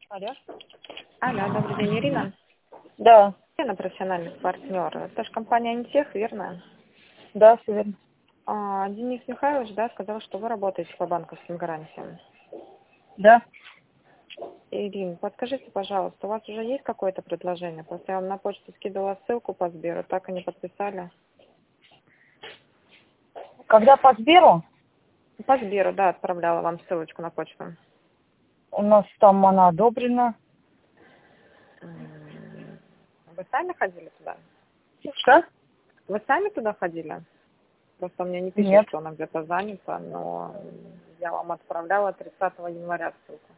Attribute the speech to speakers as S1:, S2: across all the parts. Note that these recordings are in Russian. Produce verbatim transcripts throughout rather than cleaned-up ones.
S1: Алло.
S2: Алло, добрый день, Ирина.
S1: Да,
S2: Я профессиональный партнер. Это же компания Антех, верно?
S1: да, все верно.
S2: А, Денис Михайлович, да, сказал, что вы работаете по банковским гарантиям.
S1: Да.
S2: Ирина, подскажите, пожалуйста, у вас уже есть какое-то предложение? Просто я вам на почту скидывала ссылку по Сберу, так и не подписали.
S1: Когда по Сберу,
S2: По Сберу, да, отправляла вам ссылочку на почту.
S1: у нас там она одобрена.
S2: М, Вы сами ходили туда?
S1: Что?
S2: Вы сами туда ходили? Просто мне не пишет,
S1: Нет.
S2: что она где-то занята, но я вам отправляла тридцатого января ссылку.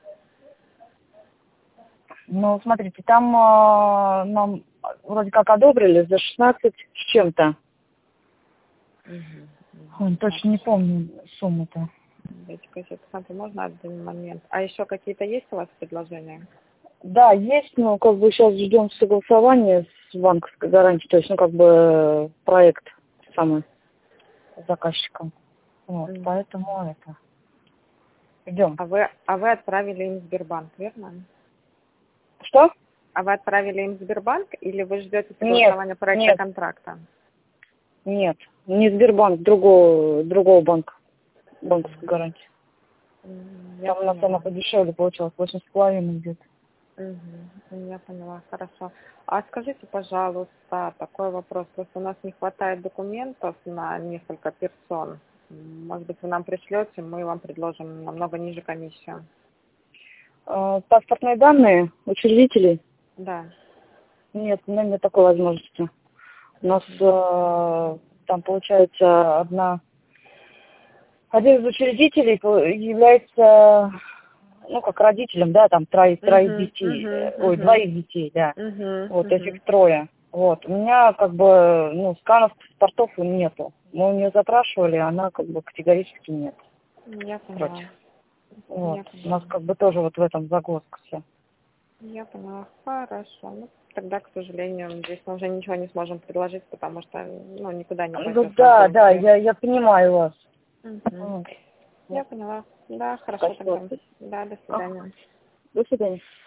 S1: Ну, смотрите, там а, нам вроде как одобрили за шестнадцать с чем-то.
S2: Угу.
S1: Ой, точно не помню сумму-то.
S2: Дайте-ка я посмотрю, можно один момент. А еще какие-то есть у вас предложения?
S1: Да, есть, но как бы сейчас ждем согласования с банковской гарантией, то есть, ну, как бы проект самый с заказчиком. Вот,
S2: Мгм.
S1: поэтому это. Идем.
S2: А вы, а вы отправили им в Сбербанк, верно?
S1: Что?
S2: А вы отправили им в Сбербанк или вы ждете
S1: Нет,
S2: согласования проекта
S1: нет,
S2: контракта?
S1: нет. Не Сбербанк, другого, другого банка. Банковской
S2: Мгм.
S1: гарантии.
S2: М, Я
S1: Там у нас она
S2: поняла.
S1: подешевле получилась, восемь с половиной где-то.
S2: Мгм. Я поняла, хорошо. А скажите, пожалуйста, такой вопрос. Просто у нас не хватает документов на несколько персон. М, Может быть, вы нам пришлете, мы вам предложим намного ниже комиссию.
S1: А, паспортные данные учредителей?
S2: Да.
S1: Нет, у меня нет такой возможности. У нас э, там получается одна, один из учредителей по- является, ну, как родителем, да, там троих, троих
S2: Угу,
S1: детей,
S2: угу,
S1: ой,
S2: угу,
S1: двоих детей, да.
S2: угу,
S1: Вот,
S2: угу.
S1: этих трое. Вот, у меня как бы, ну, сканов паспортов нету. Мы у нее запрашивали, она как бы категорически нет
S2: Я поняла.
S1: против. Вот,
S2: Я
S1: у нас
S2: поняла.
S1: как бы тоже вот в этом загвоздка вся.
S2: Я поняла. Хорошо. Ну, тогда, к сожалению, здесь мы уже ничего не сможем предложить, потому что, ну, никуда не
S1: Ну
S2: пойдет на
S1: да, да,
S2: деньги.
S1: я, я понимаю вас.
S2: Угу.
S1: Вот,
S2: Я
S1: вот.
S2: поняла. Да, хорошо
S1: Такая
S2: тогда.
S1: ситуация.
S2: Да, до
S1: Ага.
S2: свидания.
S1: До свидания.